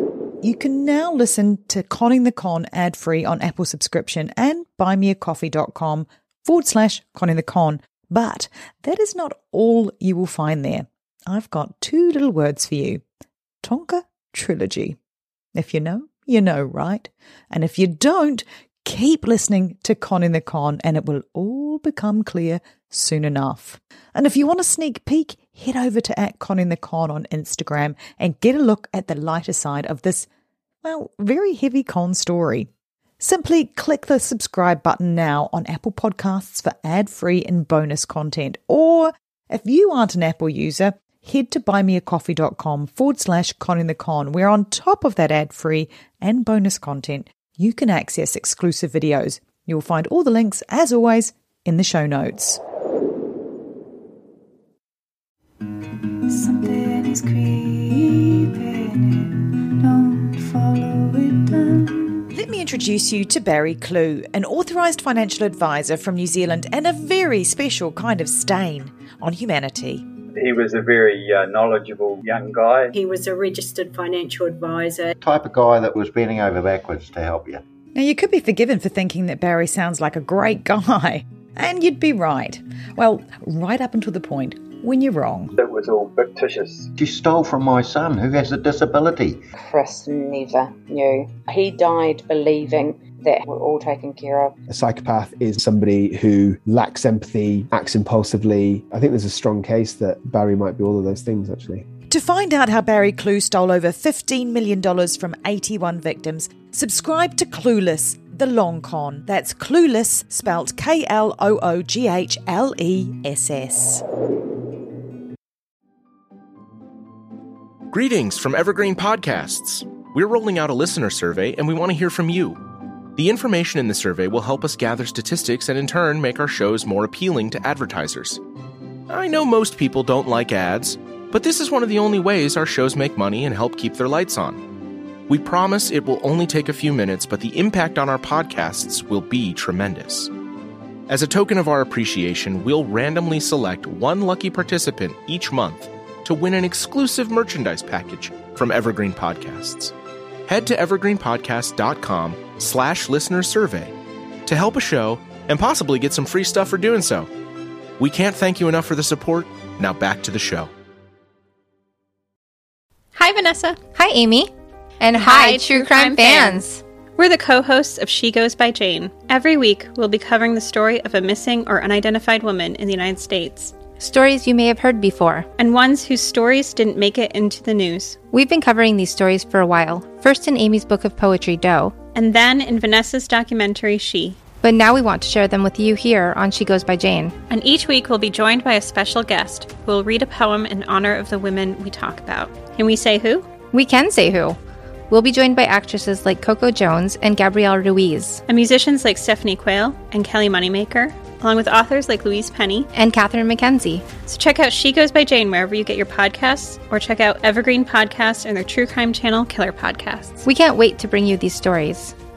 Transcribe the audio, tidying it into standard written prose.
You can now listen to Conning the Con ad-free on Apple subscription and buymeacoffee.com/Conning the Con. But that is not all you will find there. I've got 2 little words for you. Tonka Trilogy. If you know, you know, right? And if you don't, keep listening to Conning the Con and it will all become clear soon enough. And if you want a sneak peek, head over to @ConningTheCon on Instagram and get a look at the lighter side of this, well, very heavy con story. Simply click the subscribe button now on Apple Podcasts for ad-free and bonus content. Or if you aren't an Apple user, head to buymeacoffee.com/ConningTheCon, where on top of that ad-free and bonus content, you can access exclusive videos. You'll find all the links, as always, in the show notes. Something is creeping in, don't follow it down. Let me introduce you to Barry Clew, an authorised financial advisor from New Zealand and a very special kind of stain on humanity. He was a very knowledgeable young guy. He was a registered financial advisor. Type of guy that was bending over backwards to help you. Now, you could be forgiven for thinking that Barry sounds like a great guy, and you'd be right. Well, right up until the point when you're wrong. It was all fictitious. She stole from my son who has a disability. Chris never knew. He died believing that we're all taken care of. A psychopath is somebody who lacks empathy, acts impulsively. I think there's a strong case that Barry might be all of those things, actually. To find out how Barry Clew stole over $15 million from 81 victims, subscribe to Clueless, the long con. That's Clueless, spelt KLOOGHLESS. Greetings from Evergreen Podcasts. We're rolling out a listener survey and we want to hear from you. The information in the survey will help us gather statistics and in turn make our shows more appealing to advertisers. I know most people don't like ads, but this is one of the only ways our shows make money and help keep their lights on. We promise it will only take a few minutes, but the impact on our podcasts will be tremendous. As a token of our appreciation, we'll randomly select one lucky participant each month to win an exclusive merchandise package from Evergreen Podcasts. Head to evergreenpodcast.com/listener-survey to help a show and possibly get some free stuff for doing so. We can't thank you enough for the support. Now back to the show. Hi, Vanessa. Hi, Amy. And hi, True Crime fans. We're the co-hosts of She Goes by Jane. Every week, we'll be covering the story of a missing or unidentified woman in the United States. Stories you may have heard before. And ones whose stories didn't make it into the news. We've been covering these stories for a while. First in Amy's book of poetry, Doe. And then in Vanessa's documentary, She. But now we want to share them with you here on She Goes by Jane. And each week we'll be joined by a special guest who will read a poem in honor of the women we talk about. Can we say who? We can say who. We'll be joined by actresses like Coco Jones and Gabrielle Ruiz. And musicians like Stephanie Quayle and Kelly Moneymaker, along with authors like Louise Penny and Catherine McKenzie. So check out She Goes by Jane wherever you get your podcasts, or check out Evergreen Podcasts and their true crime channel, Killer Podcasts. We can't wait to bring you these stories.